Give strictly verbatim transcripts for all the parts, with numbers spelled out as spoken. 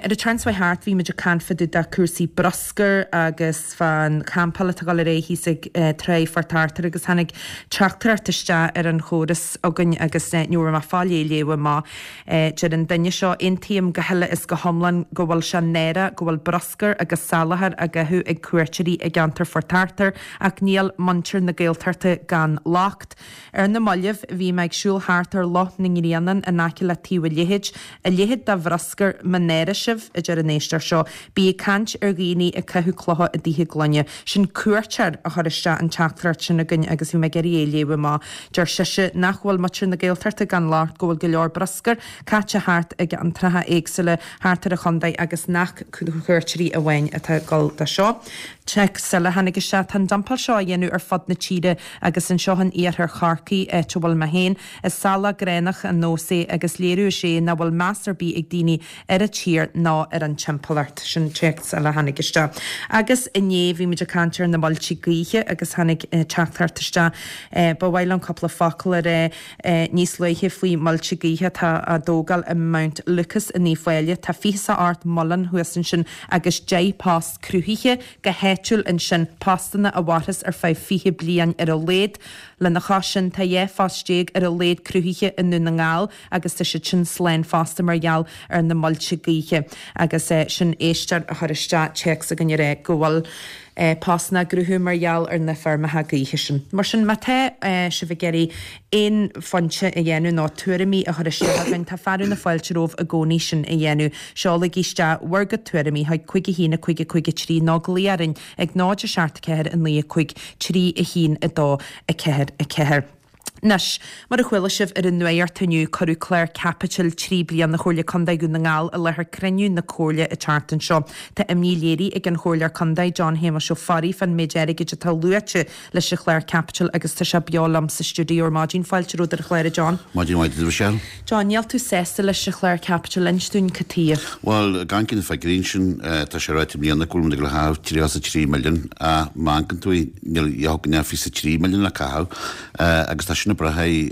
ar a transfa hart bhí meidir canfadú da cuasaí broscar agus fan campala tagal ré hí sig tre fartartar agus hanig teachtarartiste ar an chóras agan agus nuair má fáilé léha má jar an daine seo intíam go heile is go homlan go bhfuil se néra go bhfuil broscar agus salahar a gathú ag cuairtirí ag gantar fartartar ach níl mantir na gailtarta gan lácht. Ar na molleh bhí meid siúlthart ar loch na ngríanan a náci le tíha léhéid a léhéid da broscar manéra sibh a jar an éistar seo bí cant ar gíní a cethú chlotha a dtíthe glonne sin cuairtear a thuiriste an teachtarart sin a gunne agus bhí me geí éléha má jar siise nachhfuil matir na gailtarta gan lácht go bhfuil go leor broscar caite hart ag an tratha éagsile hátar a chundaid agus nach chuirtirí a bhain atá gal da seo. Check sela hanig se tan dampal seo dhéanú ar fad na tíide agus an seohan ar ar charcaí e tubal ma héin is sala grénach an nósé agus léirú sé na bhfuil masterbí ag daoine ar a tír ná ar an timpalart sin check sela hanig iste. Agus inné bhí muidir cantar na bhiltí gaoithe agus hanig teachtartiste ba bhhail an coppla focail ar níos leiche faoi multí gaoithe tá a dógal i Mount Lucas in níomhhaile tá fisa art mollan thuasan sin agus dé pás cruúthaithe go héitiúil in sin pástanna a bhharas ar fá fiche blian ar a léad le na chasin tá dhé fástéag ar a léad cruúthaithe inú na ngáil agus tá si sin sléin fásta margheall ar na multí gaoithe agus sin éistear a thuiriste checks a gannne ré go bhfuil pásna grúthú margheall ar na fermathe gaoithe sin. Mar sin mate si bh geirí in fonse a dhéanú ná tuairimí a thuiriste hagann tá farú na fáilteróh a gcónaí sin a dhéanú seála giste warga tuairimí haid chuige hína chuige chuige trí ná glíarin ag náidir seaartta ceir an lí chuig trí a hín a dó a ceir a ceir. Nes, mar a chhuiile sibh ar an nuair taniu choú Clare Capital trí blian na chóirle condaid gún na ngáil a lethar creniu na cóirle a chartan seo. Tá imní léirí ag an chóirlear condaid John Héma seo farí fan méidéir go tá luate leis a Clare Capital agus tá se beálam sa stúdíú mádín fáilte rúd ar chléire John. Mádín waid is bhisiil. John, níall tú sésta leis a Clare Capital instún catíir. Well, gancin fa grín sin tá sé ráit blian na cúlm de go háh trí a trí milliún a mágan tú níl ihoganne fi sa trí milliún le cathú agus tá sin brahai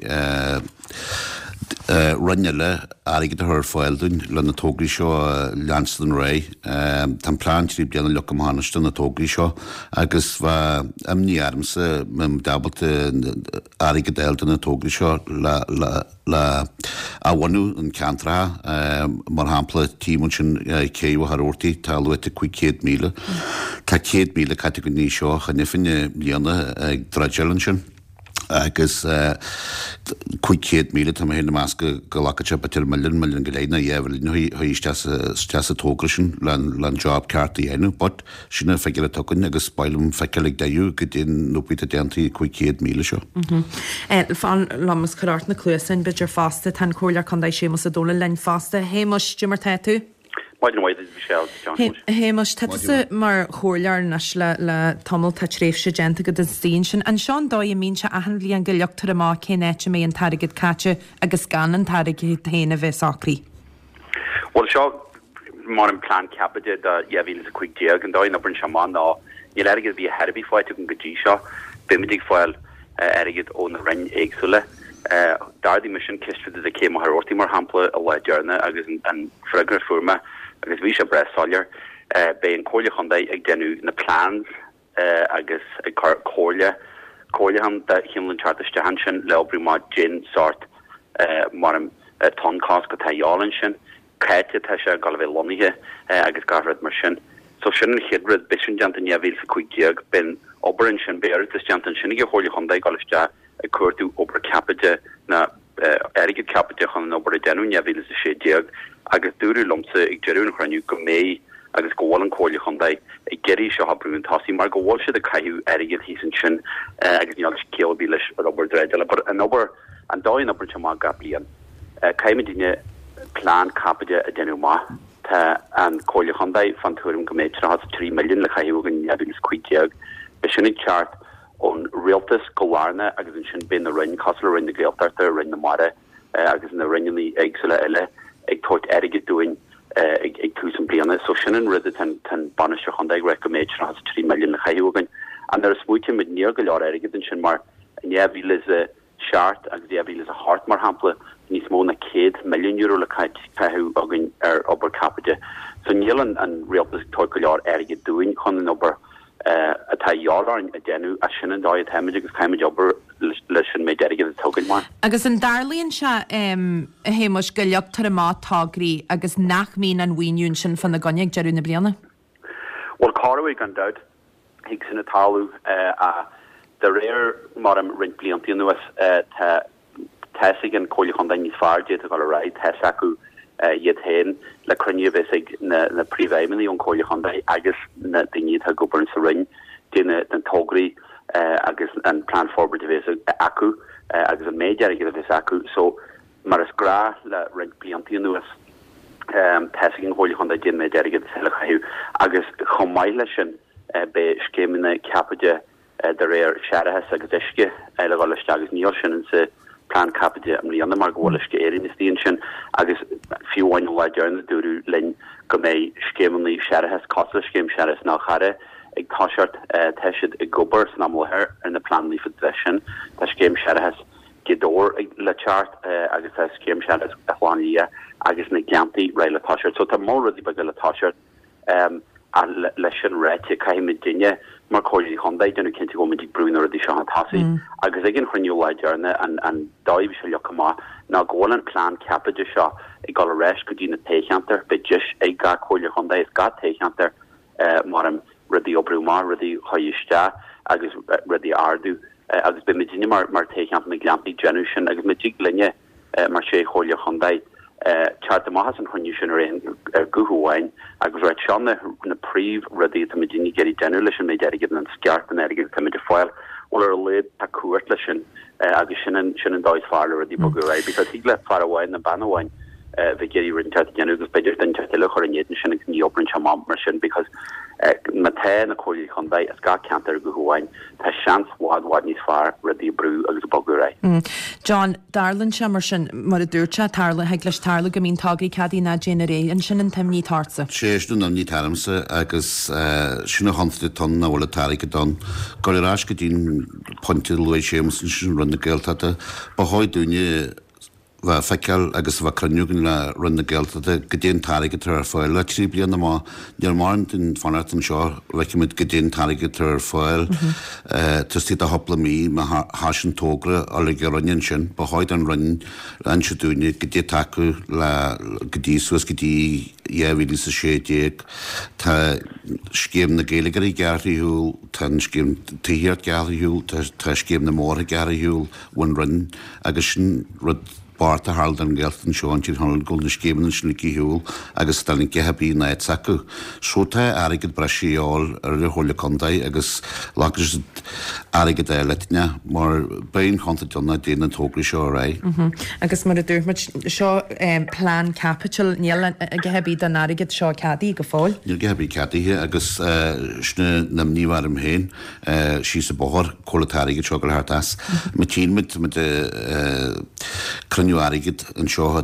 runne le aige de thir fáilún le na tógraí seo Lanston Ray tan plán trí blianana le go hánaiste na tógraí seo agus bha amní armsa me dabalta aige déilta na tógraí seo le ahhaú an ceantratha mar hampla tímún sin céh harúirtaí tá luite chuig céad míle Tá céad míle caite go ní seo chanifinne blianana ag draidelan sin agus chuig céad míle tá héna másca go lacaite batir milliún milliún go léna dhéhfuil hí steasa tógra sin len job ceartta dhéanú, bot sinna feiciile tugann agus bailm feiceigh deú go dtíon nópaí a déantaí chuig céad míle seo. Fan lamas chuart na cluasan beidir fásta tan chóirlear condaid sémas a dóla lein fásta hémas Jimar Tetu? Hémas te mar chóirlear nas le le tomul tá tréh sé genta go den stíon sin an seán dó a mín se ahan bblion go leachtar amá cénéite mé an tarigid caite agus gan an tarigid héna bheith sacrí. Well seo mar an plán capide a dhéhhíle a chuig déag an dáin obair seán ná ní leigad bhí herbí fáite gon gotí seo bimidig fáil airigid ó na rin éagsúile dardí mission kisfid a céim ar ortí mar hampla a leidjarna agus an fregra forma agus bhí se bre sáir be an cóirle chundaid ag denú na plans agus ag cóirle cóirle han de himlan chartiste han sin lebrí má gin sort mar an táncás go táálan sin caite tá se gal bheith loníthe agus garrad mar sin. So sin chidrid bisin jantan jahíl sa chuig diaag ben oberin sin beir is jantan sinnig chóirle chundaid galiste a cuatú ober capite na erige capite chun an ober denú jahíl is sé diaag agus dúrú lomsa ag jeún chraniu go mé agus gohil an cóirle chundaid ag geirí seo habrún tasí mar gohil se a caiú aige hísan sin agus ní céalbí leis ar ober dreidile, but an ober an dáin ober má gap blian caiimi dinne plán capide a denú má tá an cóirle chundaid fan túm go méid trí milliún le caiú gan jahíl cuiiteag be sinnig chart on realtas golarna agus in sin bin a rin cosla rin na gaeltarta rin na mare agus na rinní eigsile eile ag toit aige doing ag ag túsam bliana so sinan rid tan tan banisir chundaid recommend has trí milliún na chaúgan an there is muite mit níor go leor aige den sin mar neahí is a chart agus neahí is a hart mar hampla níos mó na céad milliún euro le caiit caithú agin ar ober capide So níl an an rialtas toiceáir aige dúin chun an obair atá jáarn a dénú a sin an dáid heimiid agus caiimiid obair leis sin méid aige a tugail mar. Agus an darlíonn se a héimeis go leachtar má tágraí agus nach mín an bhaoinún sin fan na gonneag dearú na bliana? Well, Carway gan dad, hiig sin a talú a de réir mar am rint blianttí nuas teig an cóilechonda níos fardé a go a raid te acu iad hen le crunne bheig na príomhhéimení an cóilechonda agus na daine a gobarn sa ring déine den tógraí agus an plan forward de bhés acu agus an méid aige a bhés acu, so mar is gra le rint blianttí nuas Um, testing hol chun gin me derige sellchaú agus chomáile sin be skemine capide de réir searathe agus iske eile gáiste agus níl sin se plan capide am líanana mar ggólaske érin is tíon sin agus fiúhain le dearna dúrú linn go méid skemí searathe costa skem searas nach chare ag táseart teisiid i gobar san amhir ar na planlí fa sin tá skem searathe gedóir le chart agus tá skem searas aháí agus na gianti ra le táisiart, so tá mór rudí bag le táisiart um, a leis an réite caiimi dinne mar choirí chundai denna cinnti go mintí brún a dí se an tasí agus igen chuniuúlaid dearna an an daibh se leachá ná ggóil an plán capide seo i gal a reis go dtína téichantar be dis ag ga choile chundai is ga téichantar mar an rudí obrúmá rudí choiste agus rudí ardú agus be midine mar mar téichant na gianti genu sin agus midig linne mar sé choile chundai Chart mahas an chun sin réin gohuain agus réit sean na príomh rudí a medíine geirí general sin mé deige an sceart an aige cum de fáil ó ar le a cuat lei sin agus sin sin an dáid fáil a dí bo ra, because hí le far ahhain na banhain vi geirí rinne genú gus beidir den le chonéan sin ní oprin se mar sin, because na te na choí chundai as ga cantar gohuain tá seans wad wad níos far rudí brú agus bo ra. John Darlan se mar sin mar a dúirte tarla heag leis tarla go mín tágaí cadí na generé an sin an temní tarsa. Séú na ní tarmsa agus sinna hansta ton na bhla tarig don gorás go dín pointil lu sémas sin runna geldta ba háidúne bheit feiceal agus bh cruniuúgan le runna geldta go dtéon taige tar fáil le trí blianana má near mar den fanart an seo leiciimiid go dtéon taige tar fáil tus tí a hopla mí me hásin tógra a le runnin sin ba háid an runnin an se dúine go dtí taú le go dtí suas go dtí éhhí sa sédéag tá scéim na géalagar í gearthaúil tá scéim tíhiart gearthaúil tá scéim na móra gearthaúil bhain runnin agus sin rud Bart a hald an gelt an seoin tír hanil gold na scéman sin hiúil agus stalin gehebí na et sacu. Sóta aigid breisiáil ar le hóla condai agus lágus aigid é letne mar bain chanta donna déana tógri seo ra. Agus mar a dúrmaid seo plán capital níl a gehebí den aigid seo cadí go fáil? Níl gehebí cadíthe agus sna nam níharm héin sí sa bóhar cólatáigid seo gur hartas. Ma tímid me Cruniuárigid an seo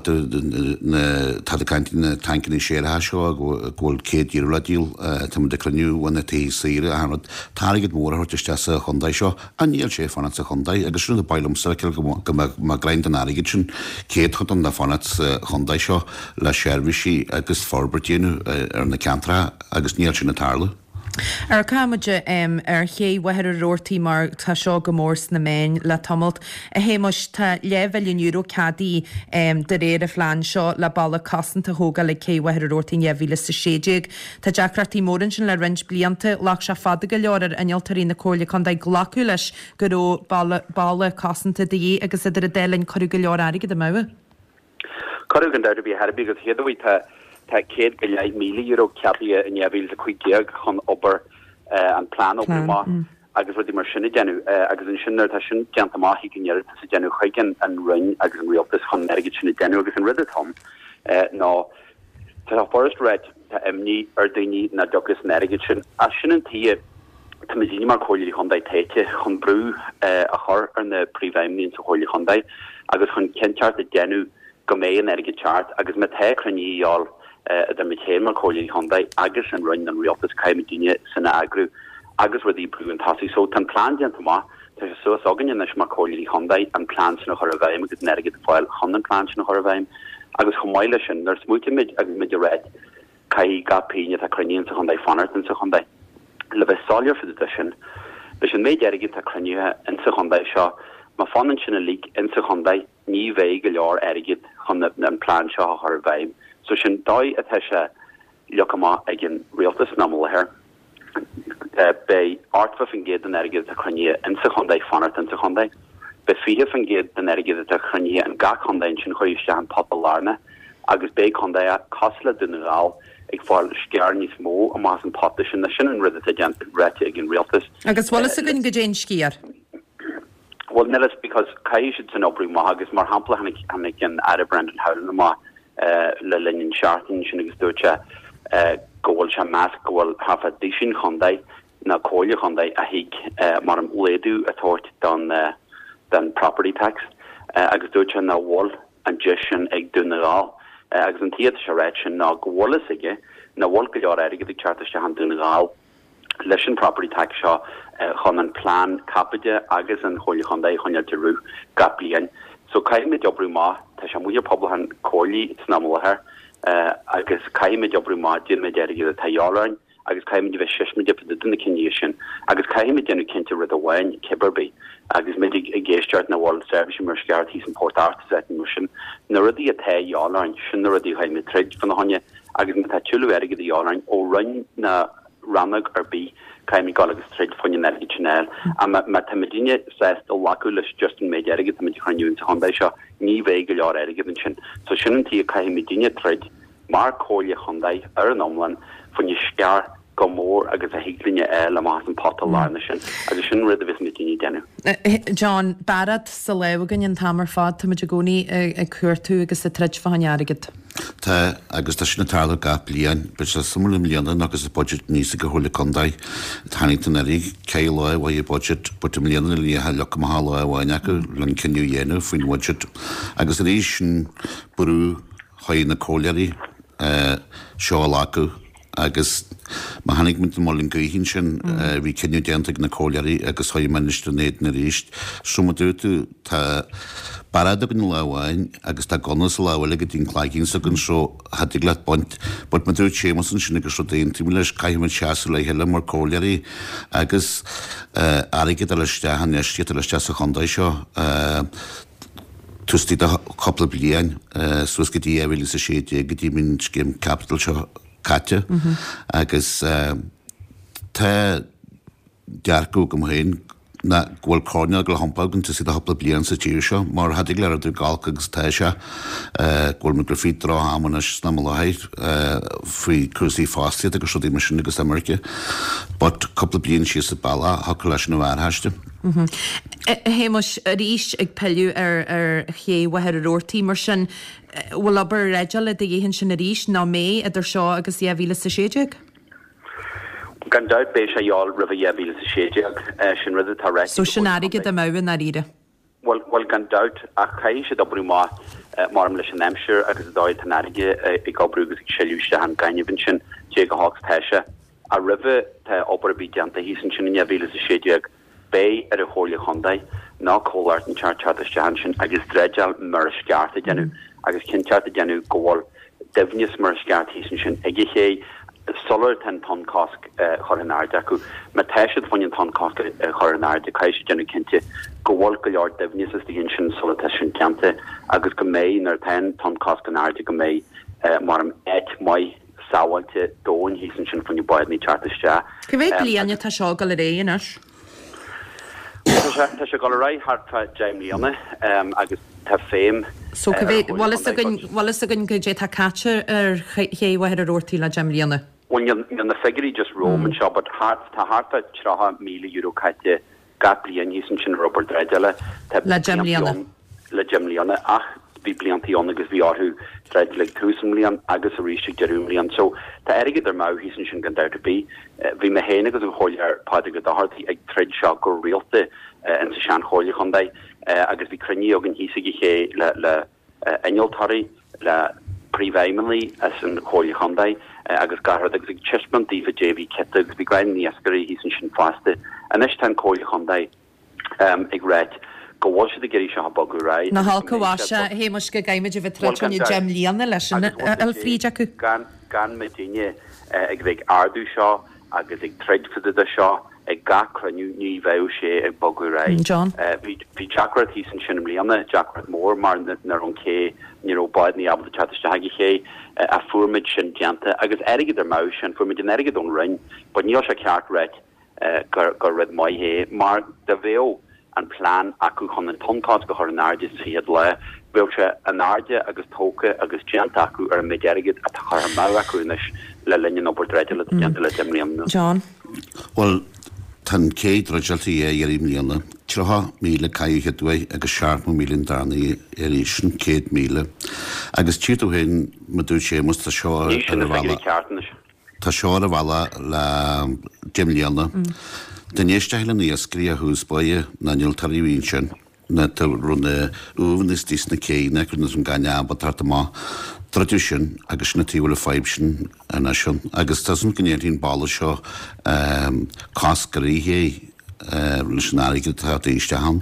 tá caiint na tankin í séthe seo ghil céad dír ledíil tá de cruniuúhna taí síre a táigid mór thuirteiste a chundaid seo a níl sé fanna a chundaid agus sinna bailmsa go greint an aigid sin céad chut an na fanna chundaid seo le seirbhísí agus forbertíanú ar na cantra agus níl sin na tarla. Ar cáide ar ché wahar a roirtaí mar tá seo go mórs na main le tomult a héimeis tá lehelún euro cadí de réir a phláán seo le balla cosanta thóga le cé wahar a roirtaí neamhíle sa séideag. Tá deachratí mórin sin le rint blianta lech se fada go leor ar inaltarí na cóla chun d glaú leis go balla cosanta de dhé agus idir a délainn choú go leor aige de mah. Choú gan deidir bí herbí agus héadhí tá Tá céad go leith míle euro ceapí in éhhíil a chuigéag chun obair an plán opá agus rudí mar sinna dénú agus an sinnar tá sin deanta maithí gnéir sa dénú chuigen an ring agus an rialtas chun aige sinna dénú agus an rud tom ná tá forest red tá imní ar daoine na dogus aige sin a sin an tí tá medíine mar choilí chundaid téite chun brú a chur ar na príomhhéimníonn sa choilí chundaid agus chun cinteart a dénú go mé an aige teart agus me té cruníáil de me chéar choí chundai agus an run an rialtas caiimidíine sanna agrú agus rudí brú an tasí so tan plán má tá so agan is mar choí chundai an plán sin chor bhaim agus neige fáil chun an plán sin chor bhaim agus chomáile sin nar smúteimiid agus mid réid cai gapíine a cruníon sa chundai fanart in sa chundai. Le bheith sáir for the sin, leis an méid erigid a cruníthe in sa chundai seo, ma fanan sin a líg in sa chundai ní bheith go leor erigid chun an plán seo a chur bhaim. So sin dói a theise leocamá ag an rialtas namol her. Uh, bei artfa fan géad an erigid a cruníthe in sa chundai fanart in sa chundai. Be fihe fan géad an erigid a cruníthe an ga chundai sin chuiste an popularne, agus bei chundai a cosla dunaráil ag fáil scear níos mó a más an potta sin na sin an rud a gent rete ag an rialtas. Agus wala sa gon go dén sciar? Well, Nellis, because Kai should an opry ma agus mar hampla hannig hannig an Ada Brandon Howland ma uh, le linen shartin sin agus docha uh, goal cha mas goal half a dishin chondai na kolja chondai a hig uh, mar am ledu a tort dan uh, dan property tax uh, agus docha na wall and jushin ag dunaral uh, agus an tiat sharetchen na goal sige na wall gojar erige the charter han dunaral Lesson property tax shaw chun an plán capide agus an choil chundai chuneal terú gablian. So caiimid jobrú má tá sé muidir pobl an cóilí snamolthir agus caiimid jobrú má dín me deirigh a taálain agus caiimid bheith sismid de duna cinné sin agus caiimid dénú cinnte rud a bhhain Kiberbí agus midig a géisteart na World Service mar sceart hís an Port Arthur mu sin na rudí a taálain sin na rudí haimid trid fan honne agus na tá túú aige a álain ó run na Ranag ar bí caiimi gal agus trid fan energy channel a ma tamidine says the laculis just in méid erige tamid chuún sa hondai seo ní bheith go leor erige sin so sin tí a caiimidine trid mar cóile chundai ar an omlan fan scear go mór agus a hilinne eil a más an pot lána sin agus sin rid a vis midine dennu. John Barad sa legan an tamar fad tamid gcóí ag cuairtú agus a trid fahanarigid. Tá agus tá sinna tála gap blian, be se sumla millianna agus a budget níos go thula condai Hannington erí cé lá bhha budget bud a millianna lí ha le go há lá bhhaine acu len cinniu dhéanú faoin budget agus a rí sin burú chaí na cóilearí seo acu agus ma hannig mit molin gohinn sin vi kennu dentig na cóilearí agus ha minister néid na ríist suma dútu tá barad agin láhain agus tá gonas láhfuil go dín cláiginn sa gon seo hadig le bont bud ma dúr sémasan sin agus déon tí leis caiim seaú le heile mar cóilearí agus aige a leiste han neistí a leiste a chundai seo tustí a coppla blian sus go dtí ehil sa sé go dtí minn céim capital seo Katja mm-hmm. agus uh, tá dearcú go héin na ghfuil cóneal go hampagan tu si a hopla blian sa tíir seo mar hadig le idir gáilcha agus tá se ghfuil me grafí rá hámana na láid faoi crusaí fástiad agus sodí mar sin agus America but coppla blian si sa balla ha leis na bhhartheiste. Héimeis a ríis ag peú ar ar ché wahar roirtíí mar sin bhfuil aber réideal le dhéhann sin a ríis ná mé idir seo agus éhíle sa séideag? Gan doubt bé sé eall rih éhíle sa séideag sin rud atá réit. So sin aige a mhain na ríide? Well, well gan doubt a cai sé dobrú má marm leis an Hampshire agus dáid tan aige i gobrúgus ag seúiste an gaiinehn sin té go hágus teise a rih tá obair bí deanta hísan sin in éhíle sa séideag Bei ar a chóirle chundai ná cóart an chartchat sin agus dreideal mar a sceart a genú agus cinteart a genú gohil defnius mar a sceart hísan sin ag ché solar ten ton cosc choranard acu ma teisiid fanin ton cosc choranard de caiisi genú cinnte gohil go leor defnius is dgin sin solar sin ceante agus go méid nar ten ton cosc an airde go méid mar am et mai sáhailte dóin hísan sin fanni baid ní chartiste. Go bhéh líana tá seo go le réanas? Tá se go ra hartfa Jaime Leanna agus tá féim. So bhil a gon go dé tá caite ar chéhhair a roirtíí le Jaime Leanna? Well na figurí just Roman seo, but hart tá hartfa treha míle euro caite gablian hísan sin Robert Dreideile le Jaime Leanna. Le Jaime Leanna ach bí bliantíón agus bhí orthú dreid le túsam líon agus a ríiste deúm líon. So tá aige ar má hísan sin gan doubt a bí. Bhí me héna agus an choir páide go dáhartaí ag treid seo go rialta in sa sean choirle chundai agus bhí cruní agin hísaige ché le le einoltarí le príomhhéimeanlaí as an choirle chundai agus garhard agus ag chisman dífa J V Kit agus bhí gaiin níoscarí hísan sin fásta an is tan choirle chundai ag réit. Go bhil si a géirí se bagú ra. Na hallcaháise héimeis go gaiimiid a bheith treid Jaime Leanna leis an alfríide acu? gan Medina ag bheith ardú seo agus ag treid fada seo ag ga cruniú ní bheith sé ag bogu rai. John. Bhí Jackrat hí san sin mlíanana, Jackrat mór mar nar an cé ní ó baid ní abal chatiste hagi ché a fuormid sin dianta agus erigid ar mau sin fuormid in erigid ón rin, but níl se ceart reit gur rid mai hé, mar de bhéo an plán acu chun an tontáid go chur an airde siad le, bhil se an airde agus tóca agus dianta acu ar mid erigid a chur an mau acu le linne op dreide le dianta le dimliamna. John. Well, tan céad roidealtaí é ar imlíanana, trocha míle caiúche dúi agus seaartma mílinn darnaí ar ísin céad míle. Agus tíú hen ma dúid sémas tá seo ar bhela. Tá seo ar bhela le dimlianana. Den éiste heile ní scrí a húsbaie na níoltarí vín sin, na tá runna uhan is dís na céine chun an gaine ba tarta má tradition agus na tíhfuil feib sin ana sin. Agus tá san gnéir hín balla seo cáscarí hé leis an áige tá éiste han.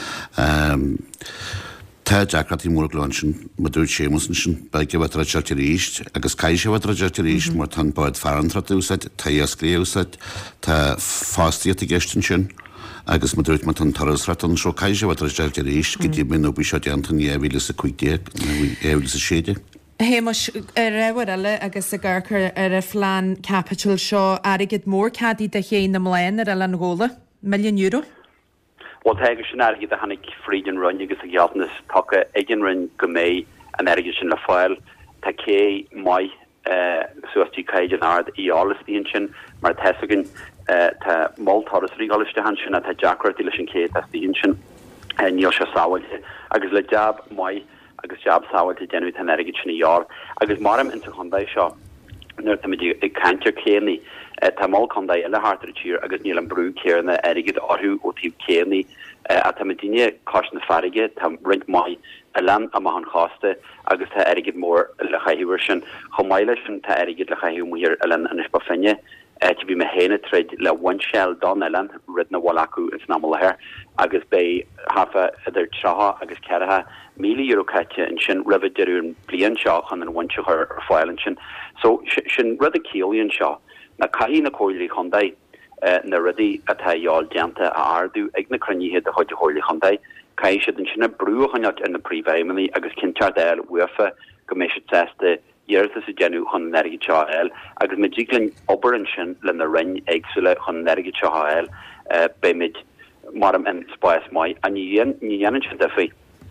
Tá Jackrat í mór glán sin ma dúid sémas sin ba ge bheit rateirte ríist, agus cai sé bheit rateirte ríist mar tan baid fearantra úsait, tá a scríúsait, tá fástiíat i gestin sin, agus ma dúid mat an tarrasrat an seo cai sé bheit rateirte ríist, go dtí min ó bhí seo deantan í éhíle sa cuiidéag, éhíle sa séide. Hémas rahar eile agus a ggurchar ar a phlean capital seo airigid mór cadí de chéin na mléin ar eile an ggóla, milliún euro? Well, teige sin ergid a hannig frídin run agus a gealtnas take egin run go mé an ergid sin le fáil tá cé mai suastí caid an ard í álastíon sin mar teisegin tá moltáras ríáiste han sin a tá Jackrat í leis an cé tastíon sin níl se sáhailte agus le jab mai agus jab sáhailte déanú an ergid sin iár agus marim inta chundaid seo nuir tá midi ag cantir céannaí tá má chundaid eile hartar tír agus níl an brú céarna ergid orthú ó tíb céannaí a tá medíine cos na farige tá rint mai a len a mahan cháste agus tá erigid mór le chahiúir sin chomáile sin tá erigid le chahiú muir a len an ispa finne te bhí me héine treid le one shell don ellen rid na bhil acu is ná lethir agus bé hafa idir traha agus cearathe míle euro caite in sin rividirún blian seo chun an bhaintse chu ar fáilen sin so sin rud a cíolíonn seo na caí na cóilí chundaid na rudí atá eáil deanta a ardú ag na cruníthe a chuide choirlaí chundaid cai siad an sinna brúchaneat in na príomhhéimení agus cinteart eil uafa go mé siad testa dhearta sa genú chun nerigid seo eil agus me ddíglann obair sin le na rinn éagsúile chun nerigid seo eil bé mid marm in spáis mai a ní dhéanann sin defaí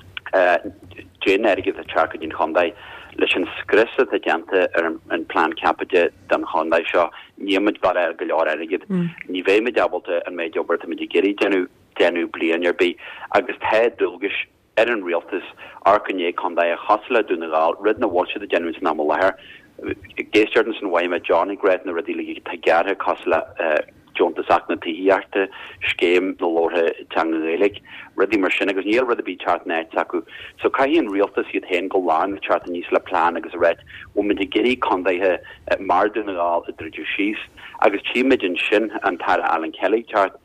dé nerigid a tearcadín chundaid leis an scrisa a deanta ar an plán capide den chundaid seo níimiid gal ar go leor airigid ní bhéh me debalta an méid obair a mid géirí denú denú blian ar bí agus the dulgus ar an rialtas arcanné chundaid a chasla dúnaáil rid na bhil a genú ná lethir géisteartan san bhaime Johnny Gret na radíla tá geartha cosla Jontas na tííarte scéim na lórthe teangéig rudí mar sin agus níl rud a bí chart net acu so caihíon rialtas iad hen go láin chart níos le plán agus réit ó mid i géirí condaithe mar dúnaáil a driú síos agus tíimiid in sin an tar Alan Kelly chart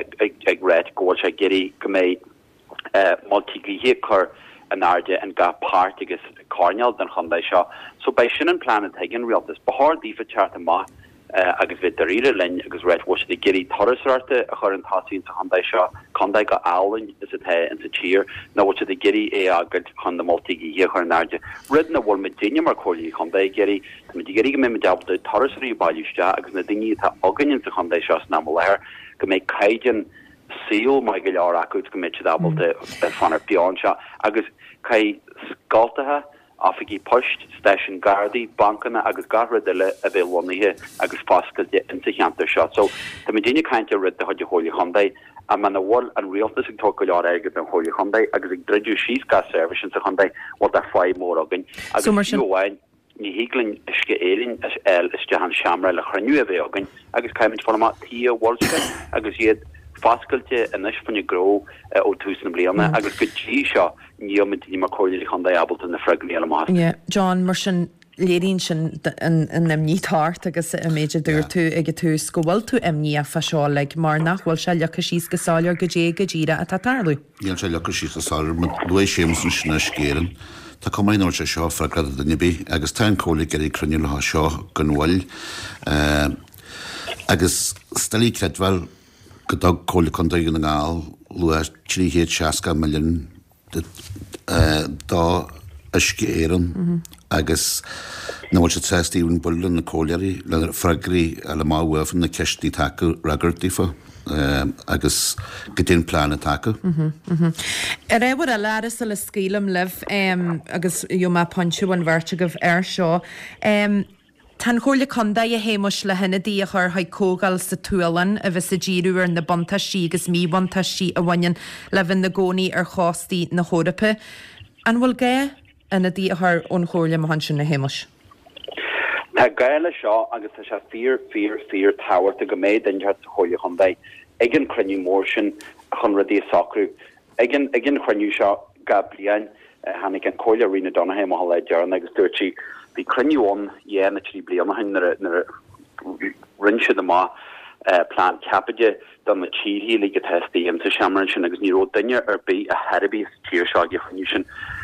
ag réit ggóil se géirí go mé multiglihé chur an airde an ga páirt agus carneal den chundaid seo so bei sin an plán a teigin rialtas bahar dífa chart amach Uh, agus bheit daríre lein agus réit was de géirí torasarte a chur an tasín sa chundaid seo chundaid go álainn is a the in sa tír na wat de géirí é agad chun na moltigi hé chu náide rid na bhil me daine mar choirlí chundaid géirí me de géirí go mé me dabta torasarí bailiste agus na daine tá againn sa chundaid seo ná léir go mé caiidan síl mai go leor acu go méid dabalta fanar beán seo agus cai scaltathe afigi post station gardi bankana agus garra dile a bheith lonithe agus pascal de intihanter shot so the medina kainte rid the hodje holy Hyundai a man a wall and realtas in talk lot agad an holy Hyundai agus ag dreju she's gas service in Hyundai what that five more again agus you wine ni higling iske elin as el is jahan shamra le chrenu a bheith again agus kaimint forma tia walska agus yed fascalte a nes fanne gro ó túsan bliana agus go tí seo níomid ní mar choirlí chundaid abalta na freiglaí má. Yeah, John mar sin léirín sin an imnítáart agus a méidir dúir tú ag tú scóil tú imní a fasáil mar nachhfuil se lecha síos go sáir go dé go ddíra a tátarlú. Díal se lecha síos a sáir lu sémas an sinna scéan Tá cumáin óir sé seo fregrad a nibí, agus tá cóla geí cruniú le seo gan bhfuil agus stalí credhil go dog cóla condaí na ngáil lu tríhéad seaca milliún dá isci éan agus nóhil se trestíún bulan na cóliarí le fregraí a le máhfuin na ceistí takeú ragartífa agus go dtíon plán a takeú. Ar éhar a leras le scílam leh agus jo má pontú an bhirrte goh ar seo. Tá chóirla conda a héimeis le hena dí a chur haid cógáil sa túlan a bheits sa ddíú ar na bonta sí agus mí bonta sí a bhain le bhín na gcónaí ar chástaí na chórape. An bhfuil gé ina dí a th ón chóirla mohan sin na héimeis. Tá gaile seo agus tá se fear fear fear tower a go méid den hat choile chundai igen cruniú mór sin chun radí sacrú igen igen cruniú seo gablian hannig an choile rina Donnahe mo le dearna agus dúirtí bhí cruniúón dhé na trí bliana hin nar rinse de má plán capide don na tíhí lí go testí am sa seaamran sin agus níró daine ar bí a heribí tíir seo ge chuniú sin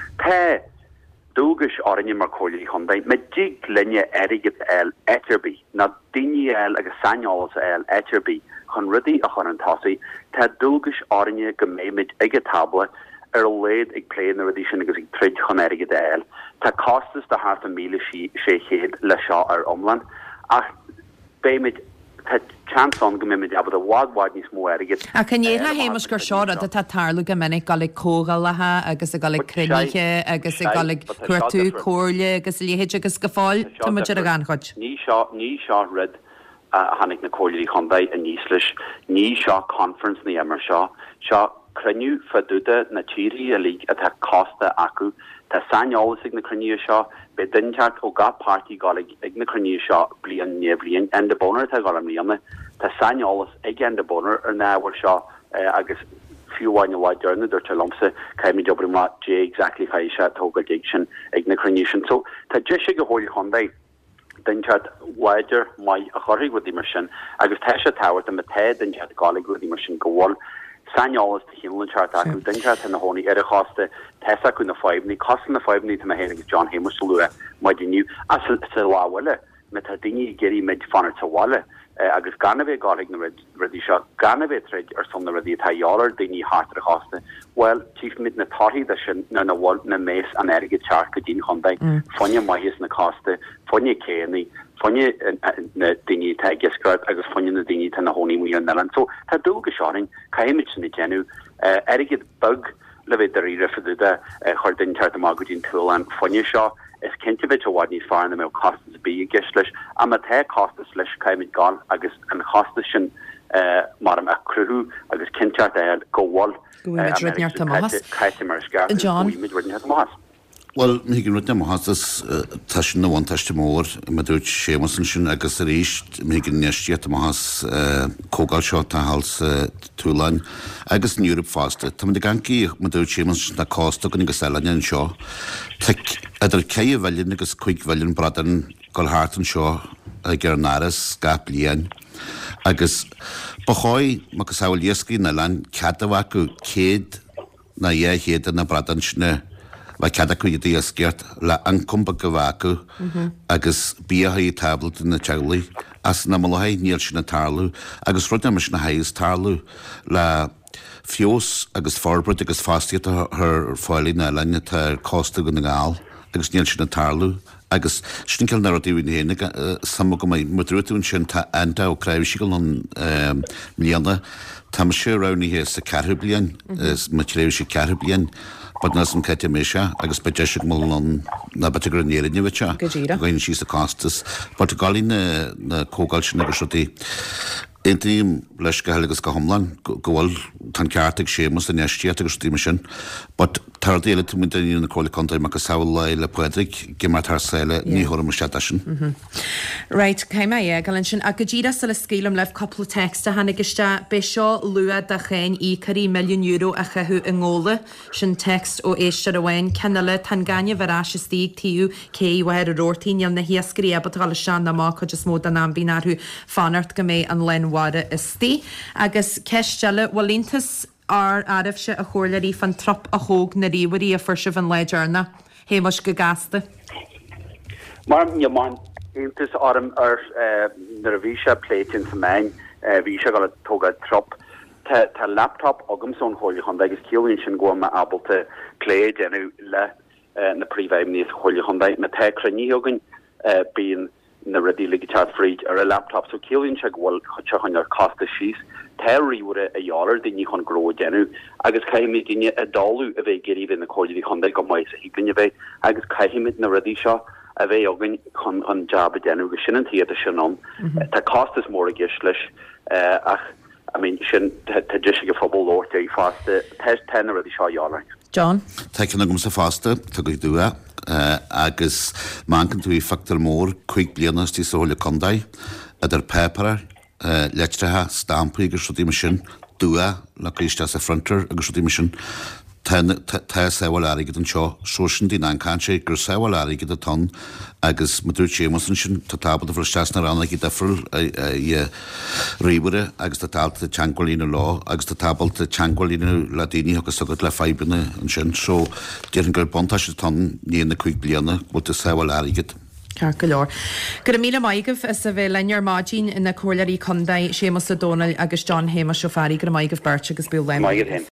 pe dúgus áine mar choilí chundaid me dig linne airigid eil eterbí na daine eil agus saálas eil eterbí chun rudí a chun an tosaí tá dúgus áine go méimiid ige tabla ar léad ag pléin na rudí sin agus ag trid chun airigid eil tá costas de hart a míle sé chéad le seo ar omlan ach béimiid tá chanson go méimiid ab a bhád níos mó airigid. A chunéad héimeis gur seo a tá tarla go minic galig cógal lethe agus a galig criniche agus a galig chuirtú cóirle agus léhéid agus go fáil tá muidir a gan chuid. Ní seo ní seo rid a hanig na cóirí chundaid a níos leis ní seo conference na immer seo seo cruniú faúda na tíí a lí a tá costa acu tá saálas ag na cruniú seo be dinteach ó ga party galig ag na cruniú seo blian ne blion en de bonar tá gal am líanana tá saálas ag en de bonar ar náhar seo agus fiúháin leid dearna dúir te lomsa caiimi dobri má dé exactly cha se tóga dig sin ag na cruniú sin so tá de sé go hóil chundaid dintead waidir mai a choirigh go dtí mar sin agus te se táhairt am te dintead galig go dtí mar sin go bhil saálas de hinlan chart acu dintead na hóí ar a chosta tesa chun na fáimní cosan na fáimní tá hé agus John Hamish lua mai diniu as sa láhile me tá daine geirí mid fanar táhile agus ganbeh galig na rudí seo ganbeh treid ar som na rudí táhealar daoine hart a chosta well chief mid na táí de sin na na bhil na mées an airige chart go dín chundaid fonne maihis na costa fonne céannaí fonne na daine tá giscrad agus fonne na daine tá na hóí mí an nalan so tá dúga seáin caiimiid sin na genú airigid bug le bheith darí rifaúda chuir den teart amá go dín túil an fonne seo is cinnte a bhhaid níos fear na mé costas bí gis leis a ma the costas leis caiimiid gáil agus an chosta sin mar am a cruú agus cinteart eil go bhil caiite mar scar John Well, mí gin ruta has tá sin na bhaintaiste mór me dúirt sémasan sin agus a ríist mí gin neistíad has cógáil seo táhals túlain agus an Europe fásta. Tá de gancí me dúirt sémas na cásta gan agus eile an seo. Tá idir cé bhilinn agus chuig bhilinn bradan goil háart an seo a gur náras gap líon agus ba cháid má go saoil liescaí na lein ceadamha go céad na dhé chéad na bradan sinna Ba cada chu dí sceart le ancumpa go bhacu agus bíthe í tablet na tealaí as na mhaid níl sin na tarlú agus rud mar sin na haéis tarlú le fios agus forbrid agus fástiad th fáilí na lenne tá costa go na gáil agus níl sin na tarlú agus sin ceil narratíhn héna sam go marúún sin tá anta ó creibh go an mlíana tá sé raníhé sa ceir blian matréh sé ceir blian But nas an cete méise agus be deisi mó na batgurnéirinne bhte goin sí a costas, but galí na cógáil sin agus sotí. Intíim leis go hegus go homlan gohfuil tan ceartig sémas an neistíad agus tíime sin, but tar déile tú mu daíon na cóla contaid me go saola le poedrig gimar tar saoile níthra mar se sin. Right, caiime é galan sin a go ddíra sa le scélam leh coppla texta hanigiste be seo lua de chéin í carí milliún euro a chethu an ngóla sin text ó éiste a bhain cenneile tan gaine bharrá se stíg tíú cé bhair a róirtííal na hiascarí a batála sean na má chu just mód an ambínarthú fanart go mé an len wada is tí agus ceistele bhfuilíntas ar adamh se a chóirlaí fan trop a thóg na ríhaí a fuirse van leidirna hémas go gasta. Mar je man intus arm ar na visha plate in semain visha gal toga trop ta ta laptop ogum son hol hon agus kilin sin go ma able to play genu le na private ni hol hon na ta crani ogin being na ready guitar free ar a laptop so kilin check wal chachan ar cost sheets Terry would a yard din you can grow genu agus kaimi dinne a dalu a ve get even the call you can go mai he bin be agus kaimi na ready sha a ve ogin con on job genu shin and theater shin the cost is more gislish uh ach I mean shin to just get football or to fast test ten already sha yard John taking gum sa faster to go do that uh agus man kan to factor more quick blianas tí sole condai at paper Uh, letrathe stampa agus sutí sin dua le críiste a frontar agus sutí sin tá saohil aige an seo sosin dí an canse gur saohil aige a ton agus muú sémas sin tá tabal fir stasna ranna í defriil ribure agus tá talta teangolína lá agus tá tabal teangolína le daoine agus agad le febanna an sin so déan gur bonta se tan níana chuig blianana bud saohil aige. Car go leor. Gur míle maigah is a bheith lear mágin ina cóileirí condaid Séamus O'Donnell agus John Hémas Seofarí gur maigah beirt agus bú le.